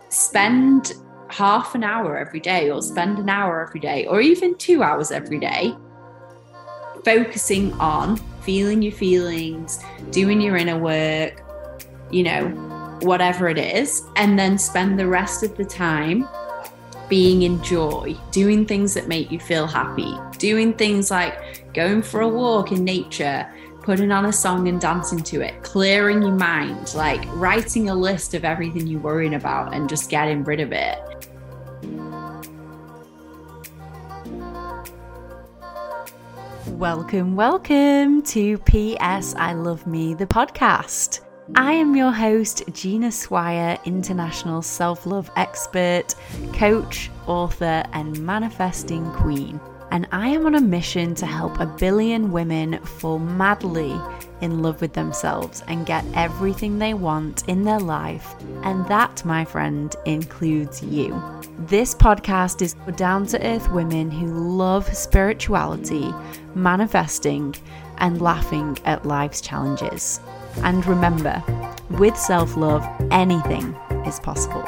spend half an hour every day, or spend an hour every day, or even 2 hours every day focusing on feeling your feelings, doing your inner work, whatever it is, and then spend the rest of the time being in joy, doing things that make you feel happy, doing things like going for a walk in nature, putting on a song and dancing to it, clearing your mind, like writing a list of everything you're worrying about and just getting rid of it. Welcome to PS I Love Me, the podcast. I am your host, Gina Swire, international self-love expert, coach, author, and manifesting queen. And I am on a mission to help 1 billion women fall madly in love with themselves and get everything they want in their life. And that, my friend, includes you. This podcast is for down-to-earth women who love spirituality, manifesting, and laughing at life's challenges. And remember, with self-love, anything is possible.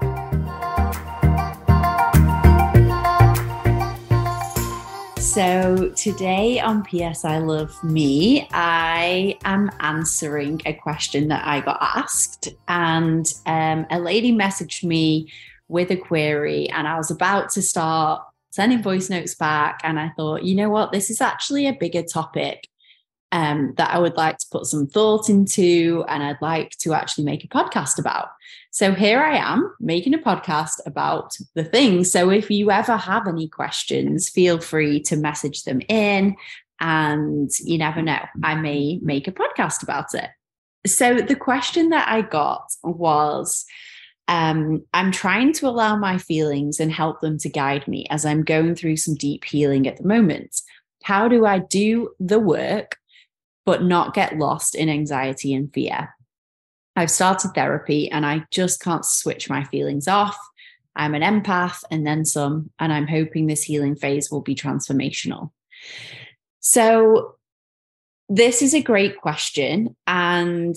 So today on PS I Love Me, I am answering a question that I got asked, and a lady messaged me with a query, and I was about to start sending voice notes back, and I thought, you know what, this is actually a bigger topic that I would like to put some thought into, and I'd like to actually make a podcast about. So here I am making a podcast about the thing. So if you ever have any questions, feel free to message them in, and you never know, I may make a podcast about it. So the question that I got was, I'm trying to allow my feelings and help them to guide me as I'm going through some deep healing at the moment. How do I do the work but not get lost in anxiety and fear? I've started therapy and I just can't switch my feelings off. I'm an empath and then some, and I'm hoping this healing phase will be transformational. So this is a great question. And,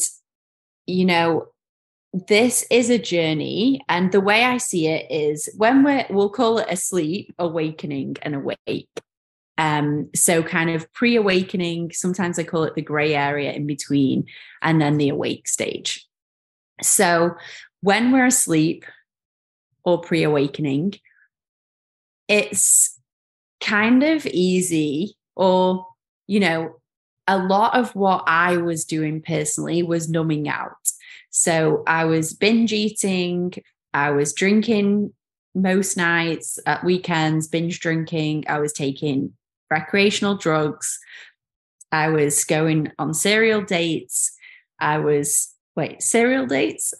this is a journey. And the way I see it is when we'll call it asleep, awakening, and awake. So kind of pre-awakening, sometimes I call it the gray area in between, and then the awake stage. So when we're asleep or pre-awakening, it's kind of easy, or, a lot of what I was doing personally was numbing out. So I was binge eating, I was drinking most nights, at weekends, binge drinking, I was taking recreational drugs, I was going on serial dates, serial dates?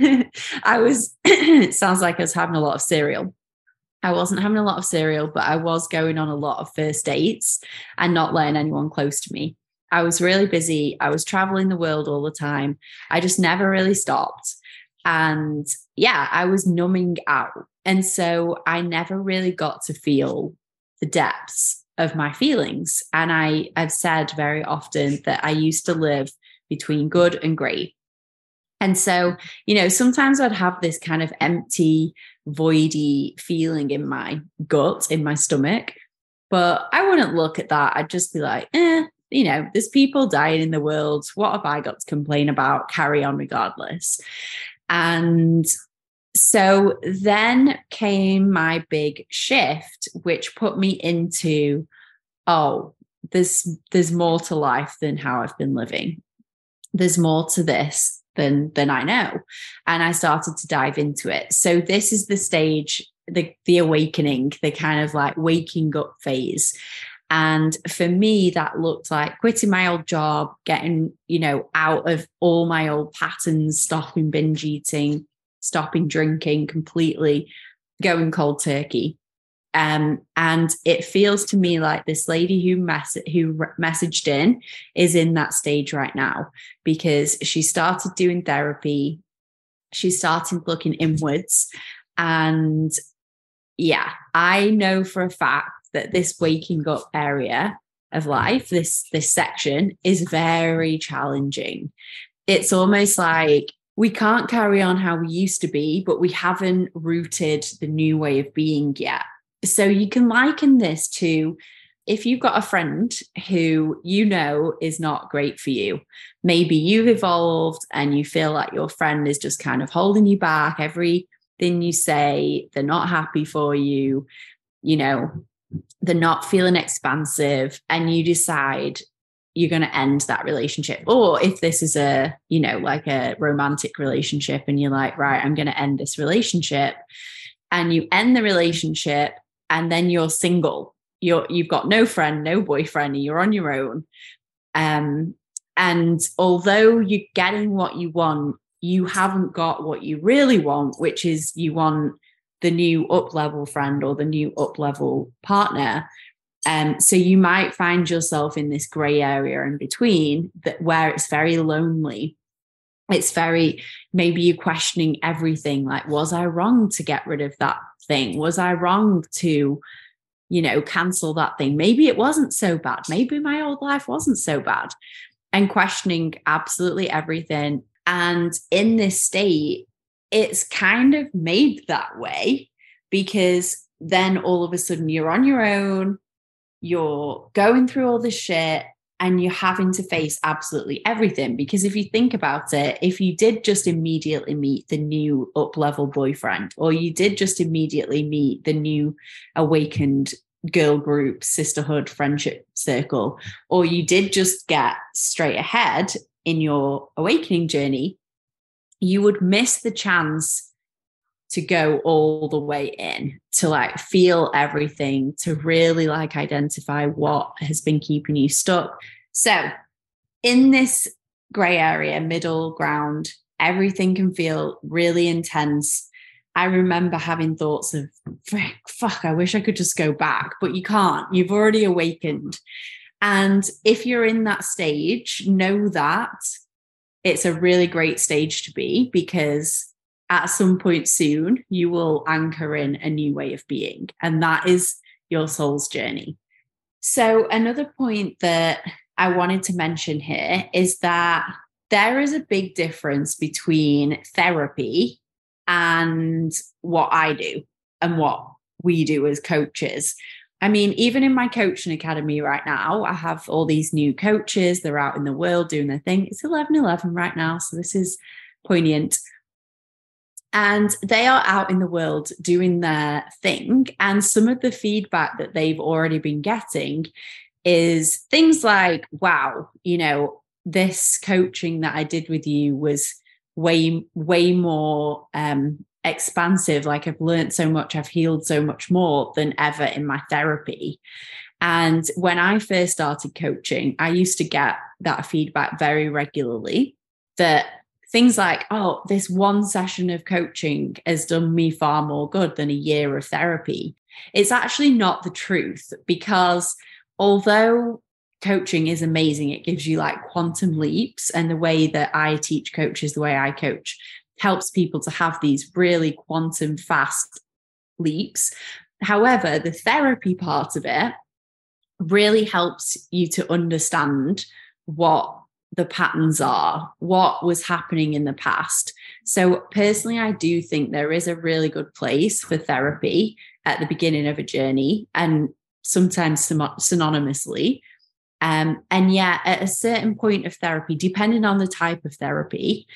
It sounds like I was having a lot of cereal. I wasn't having a lot of cereal, but I was going on a lot of first dates and not letting anyone close to me. I was really busy. I was traveling the world all the time. I just never really stopped. And I was numbing out. And so I never really got to feel the depths of my feelings. And I've said very often that I used to live between good and great. And so, sometimes I'd have this kind of empty, voidy feeling in my gut, in my stomach, but I wouldn't look at that. I'd just be like, there's people dying in the world. What have I got to complain about? Carry on regardless. And so then came my big shift, which put me into, there's more to life than how I've been living. There's more to this than I know. And I started to dive into it. So this is the stage, the awakening, the kind of like waking up phase. And for me, that looked like quitting my old job, getting, out of all my old patterns, stopping binge eating, stopping drinking completely, going cold turkey. And it feels to me like this lady who messaged in is in that stage right now, because she started doing therapy. She started looking inwards. And I know for a fact that this waking up area of life, this section is very challenging. It's almost like we can't carry on how we used to be, but we haven't rooted the new way of being yet. So you can liken this to if you've got a friend who you know is not great for you. Maybe you've evolved and you feel like your friend is just kind of holding you back. Everything you say, they're not happy for you, you know, they're not feeling expansive, and you decide you're going to end that relationship. Or if this is a, you know, like a romantic relationship and you're like, right, I'm going to end this relationship, and you end the relationship and then you're single. You've got no friend, no boyfriend, you're on your own. And although you're getting what you want, you haven't got what you really want, which is you want the new up-level friend or the new up-level partner. So you might find yourself in this gray area in between where it's very lonely. It's maybe you're questioning everything. Like, was I wrong to get rid of that thing? Was I wrong to, you know, cancel that thing? Maybe it wasn't so bad. Maybe my old life wasn't so bad. And questioning absolutely everything. And in this state, it's kind of made that way because then all of a sudden you're on your own. You're going through all this shit and you're having to face absolutely everything. Because if you think about it, if you did just immediately meet the new up-level boyfriend, or you did just immediately meet the new awakened girl group, sisterhood, friendship circle, or you did just get straight ahead in your awakening journey, you would miss the chance to go all the way in, to like feel everything, to really like identify what has been keeping you stuck. So in this gray area, middle ground, everything can feel really intense. I remember having thoughts of, fuck, I wish I could just go back, but you can't. You've already awakened. And if you're in that stage, know that it's a really great stage to be, because at some point soon, you will anchor in a new way of being. And that is your soul's journey. So another point that I wanted to mention here is that there is a big difference between therapy and what I do and what we do as coaches. I mean, even in my coaching academy right now, I have all these new coaches. They're out in the world doing their thing. It's 11:11 right now, so this is poignant. And they are out in the world doing their thing. And some of the feedback that they've already been getting is things like, wow, you know, this coaching that I did with you was way more expansive. Like, I've learned so much, I've healed so much more than ever in my therapy. And when I first started coaching, I used to get that feedback very regularly, that things like, oh, this one session of coaching has done me far more good than a year of therapy. It's actually not the truth, because although coaching is amazing, it gives you like quantum leaps, and the way that I teach coaches, the way I coach, helps people to have these really quantum fast leaps. However, the therapy part of it really helps you to understand what the patterns are, what was happening in the past. So personally, I do think there is a really good place for therapy at the beginning of a journey, and sometimes synonymously. And yet at a certain point of therapy, depending on the type of therapy,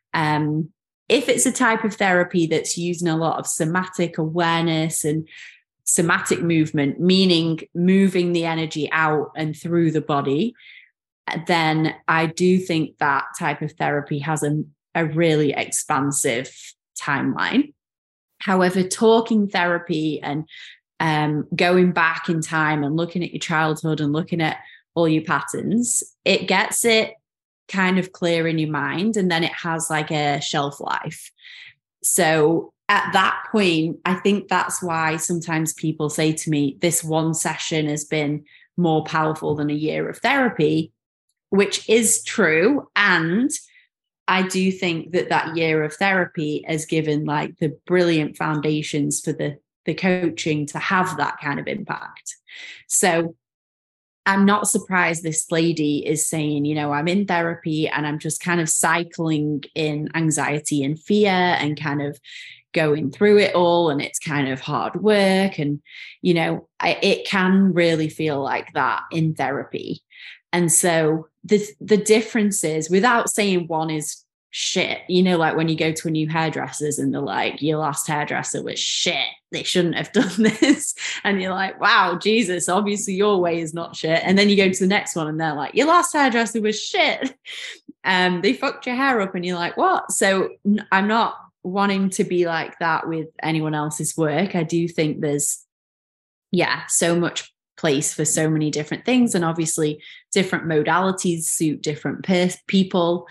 if it's a type of therapy that's using a lot of somatic awareness and somatic movement, meaning moving the energy out and through the body, then I do think that type of therapy has a really expansive timeline. However, talking therapy and going back in time and looking at your childhood and looking at all your patterns, it gets it kind of clear in your mind, and then it has like a shelf life. So at that point, I think that's why sometimes people say to me, this one session has been more powerful than a year of therapy, which is true. And I do think that year of therapy has given like the brilliant foundations for the coaching to have that kind of impact. So I'm not surprised this lady is saying, you know, I'm in therapy and I'm just kind of cycling in anxiety and fear and kind of going through it all. And it's kind of hard work. And, you know, it can really feel like that in therapy. And so the difference is, without saying one is shit, you know, like when you go to a new hairdresser's and they're like, your last hairdresser was shit, they shouldn't have done this, and you're like, wow, Jesus, obviously your way is not shit. And then you go to the next one and they're like, your last hairdresser was shit, they fucked your hair up, and you're like, what? So I'm not wanting to be like that with anyone else's work. I do think there's so much place for so many different things, and obviously different modalities suit different people.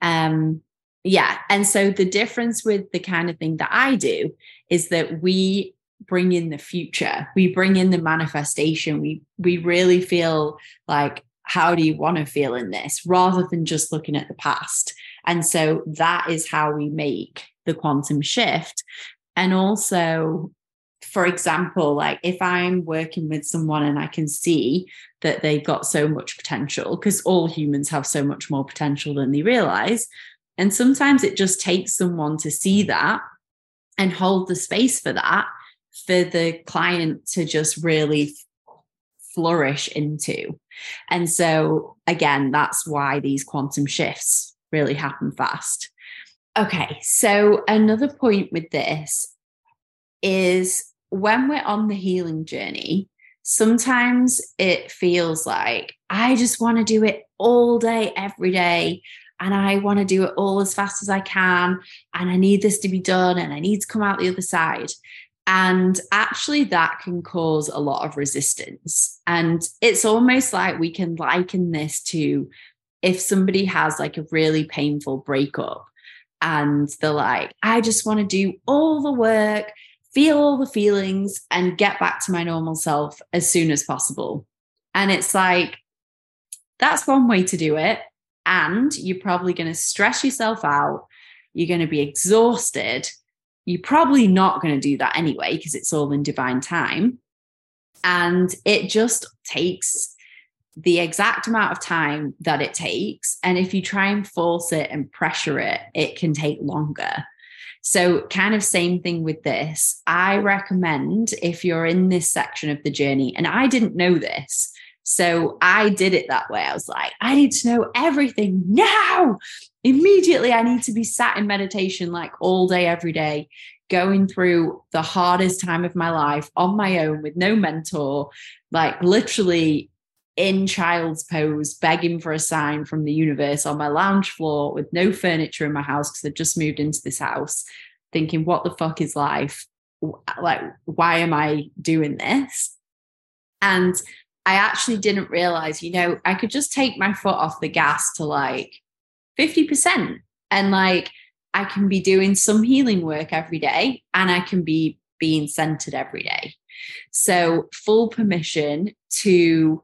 And so the difference with the kind of thing that I do is that we bring in the future, we bring in the manifestation. We really feel like, how do you want to feel in this, rather than just looking at the past. And so that is how we make the quantum shift. And also, for example, like if I'm working with someone and I can see that they've got so much potential, because all humans have so much more potential than they realize. And sometimes it just takes someone to see that and hold the space for that, for the client to just really flourish into. And so again, that's why these quantum shifts really happen fast. Okay, so another point with this is, when we're on the healing journey, sometimes it feels like I just want to do it all day, every day. And I want to do it all as fast as I can. And I need this to be done. And I need to come out the other side. And actually, that can cause a lot of resistance. And it's almost like we can liken this to if somebody has like a really painful breakup and they're like, I just want to do all the work, feel all the feelings, and get back to my normal self as soon as possible. And it's like, that's one way to do it. And you're probably going to stress yourself out. You're going to be exhausted. You're probably not going to do that anyway, because it's all in divine time. And it just takes the exact amount of time that it takes. And if you try and force it and pressure it, it can take longer. So kind of same thing with this. I recommend, if you're in this section of the journey, and I didn't know this, so I did it that way. I was like, I need to know everything now. Immediately, I need to be sat in meditation like all day, every day, going through the hardest time of my life on my own with no mentor, like literally in child's pose, begging for a sign from the universe on my lounge floor with no furniture in my house because I'd just moved into this house, thinking, what the fuck is life? Like, why am I doing this? And I actually didn't realize, you know, I could just take my foot off the gas to like 50%. And like, I can be doing some healing work every day, and I can be being centered every day. So full permission to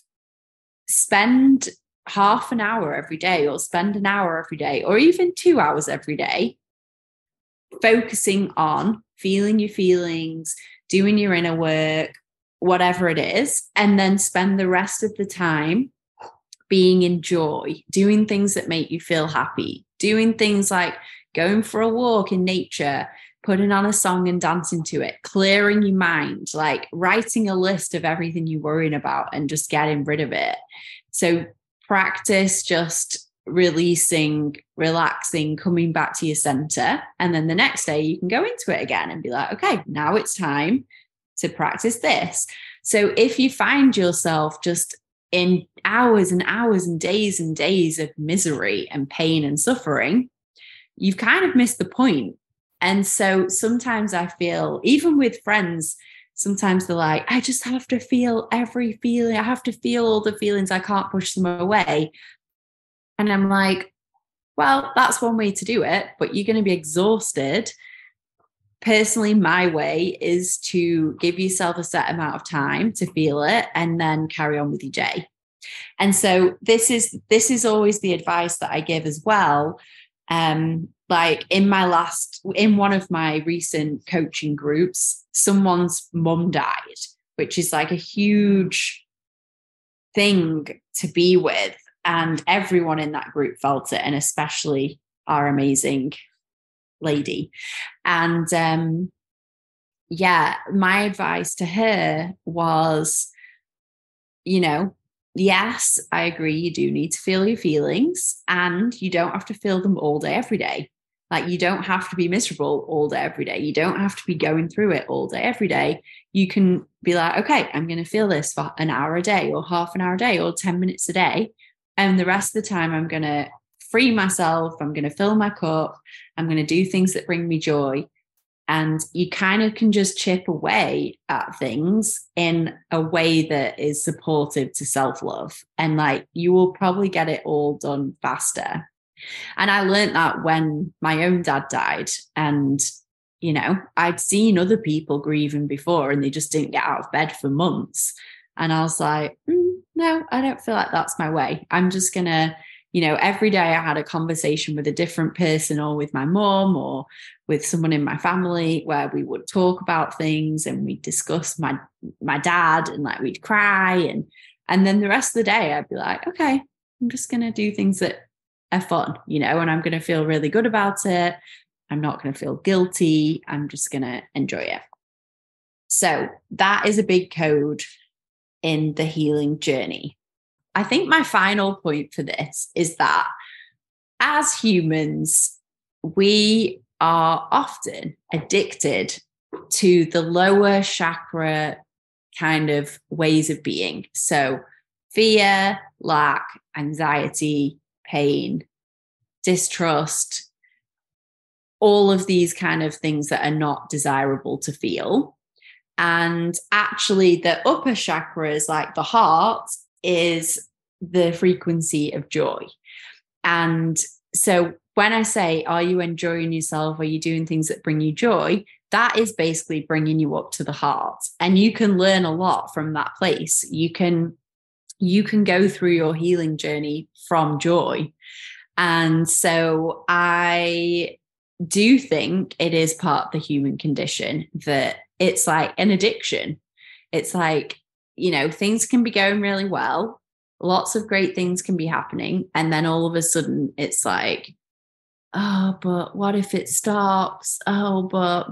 spend half an hour every day, or spend an hour every day, or even 2 hours every day, focusing on feeling your feelings, doing your inner work, whatever it is, and then spend the rest of the time being in joy, doing things that make you feel happy, doing things like going for a walk in nature, putting on a song and dancing to it, clearing your mind, like writing a list of everything you're worrying about and just getting rid of it. So practice just releasing, relaxing, coming back to your center. And then the next day you can go into it again and be like, okay, now it's time to practice this. So if you find yourself just in hours and hours and days of misery and pain and suffering, you've kind of missed the point. And so sometimes I feel, even with friends, sometimes they're like, I just have to feel every feeling. I have to feel all the feelings. I can't push them away. And I'm like, well, that's one way to do it, but you're going to be exhausted. Personally, my way is to give yourself a set amount of time to feel it and then carry on with your day. And so this is always the advice that I give as well. Like in one of my recent coaching groups, someone's mum died, which is like a huge thing to be with. And everyone in that group felt it, and especially our amazing lady. And my advice to her was, yes, I agree, you do need to feel your feelings, and you don't have to feel them all day, every day. Like, you don't have to be miserable all day, every day. You don't have to be going through it all day, every day. You can be like, okay, I'm going to feel this for an hour a day, or half an hour a day, or 10 minutes a day. And the rest of the time, I'm going to free myself. I'm going to fill my cup. I'm going to do things that bring me joy. And you kind of can just chip away at things in a way that is supportive to self-love. And like, you will probably get it all done faster. And I learned that when my own dad died. And, I'd seen other people grieving before, and they just didn't get out of bed for months. And I was like, no, I don't feel like that's my way. I'm just going to, every day I had a conversation with a different person, or with my mom, or with someone in my family, where we would talk about things, and we'd discuss my dad, and like, we'd cry. And then the rest of the day I'd be like, okay, I'm just going to do things that are fun, and I'm going to feel really good about it. I'm not going to feel guilty. I'm just going to enjoy it. So that is a big code in the healing journey. I think my final point for this is that as humans, we are often addicted to the lower chakra kind of ways of being. So fear, lack, anxiety, pain, distrust, all of these kind of things that are not desirable to feel. And actually, the upper chakras, like the heart, is the frequency of joy. And so when I say, are you enjoying yourself? Are you doing things that bring you joy? That is basically bringing you up to the heart. And you can learn a lot from that place. You can go through your healing journey from joy. And so I do think it is part of the human condition, that it's like an addiction. It's like, things can be going really well. Lots of great things can be happening. And then all of a sudden it's like, oh, but what if it stops? Oh, but,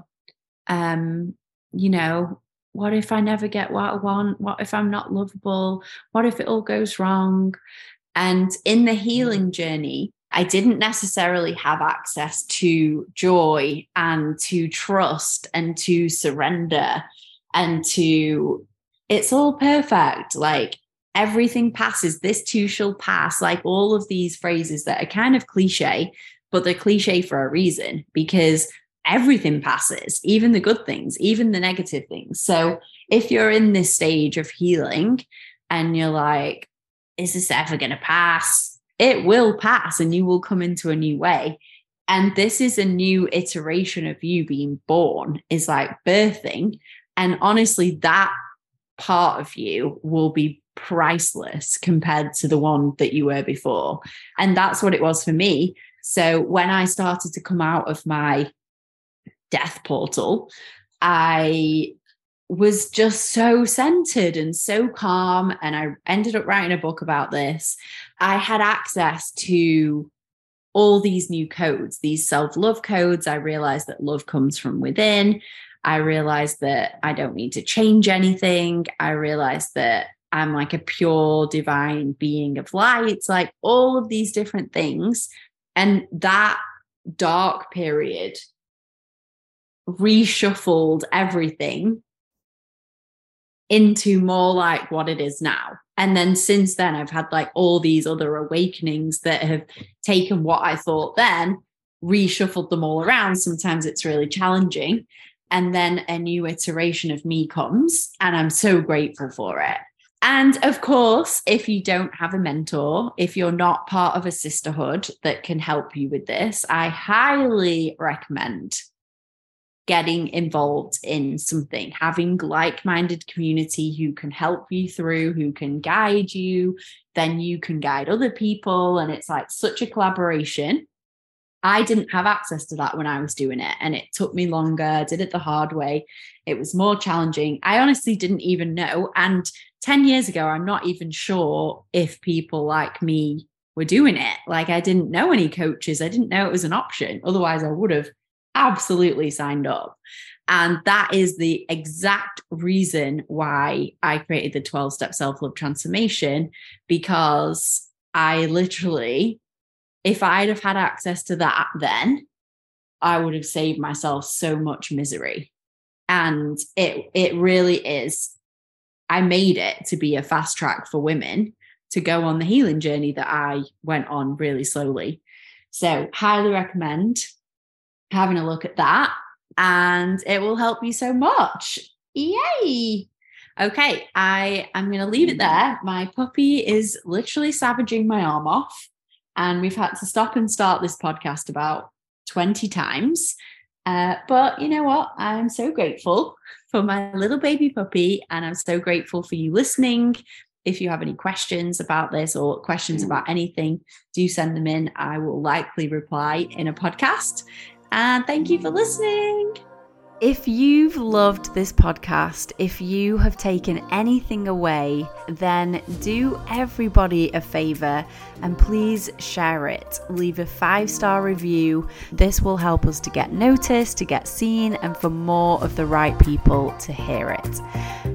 what if I never get what I want? What if I'm not lovable? What if it all goes wrong? And in the healing journey, I didn't necessarily have access to joy and to trust and to surrender and to, it's all perfect. Like, everything passes. This too shall pass. Like, all of these phrases that are kind of cliche, but they're cliche for a reason, because everything passes, even the good things, even the negative things. So if you're in this stage of healing and you're like, is this ever going to pass? It will pass, and you will come into a new way. And this is a new iteration of you being born, is like birthing. And honestly, that part of you will be priceless compared to the one that you were before. And that's what it was for me. So when I started to come out of my death portal, I was just so centered and so calm. And I ended up writing a book about this. I had access to all these new codes, these self-love codes. I realized that love comes from within. I realized that I don't need to change anything. I realized that I'm like a pure divine being of light, like all of these different things. And that dark period reshuffled everything into more like what it is now. And then since then, I've had like all these other awakenings that have taken what I thought then, reshuffled them all around. Sometimes it's really challenging. And then a new iteration of me comes, and I'm so grateful for it. And of course, if you don't have a mentor, if you're not part of a sisterhood that can help you with this, I highly recommend getting involved in something, having like-minded community who can help you through, who can guide you, then you can guide other people. And it's like such a collaboration. I didn't have access to that when I was doing it, and it took me longer. I did it the hard way. It was more challenging. I honestly didn't even know. And 10 years ago, I'm not even sure if people like me were doing it. Like, I didn't know any coaches. I didn't know it was an option. Otherwise, I would have absolutely signed up. And that is the exact reason why I created the 12-step self-love transformation, because I literally, if I'd have had access to that then, I would have saved myself so much misery. And it really is. I made it to be a fast track for women to go on the healing journey that I went on really slowly. So highly recommend having a look at that, and it will help you so much. Yay. Okay, I'm going to leave it there. My puppy is literally savaging my arm off, and we've had to stop and start this podcast about 20 times. But you know what? I'm so grateful for my little baby puppy, and I'm so grateful for you listening. If you have any questions about this or questions about anything, do send them in. I will likely reply in a podcast. And thank you for listening. If you've loved this podcast, if you have taken anything away, then do everybody a favor and please share it. Leave a 5-star review. This will help us to get noticed, to get seen, and for more of the right people to hear it.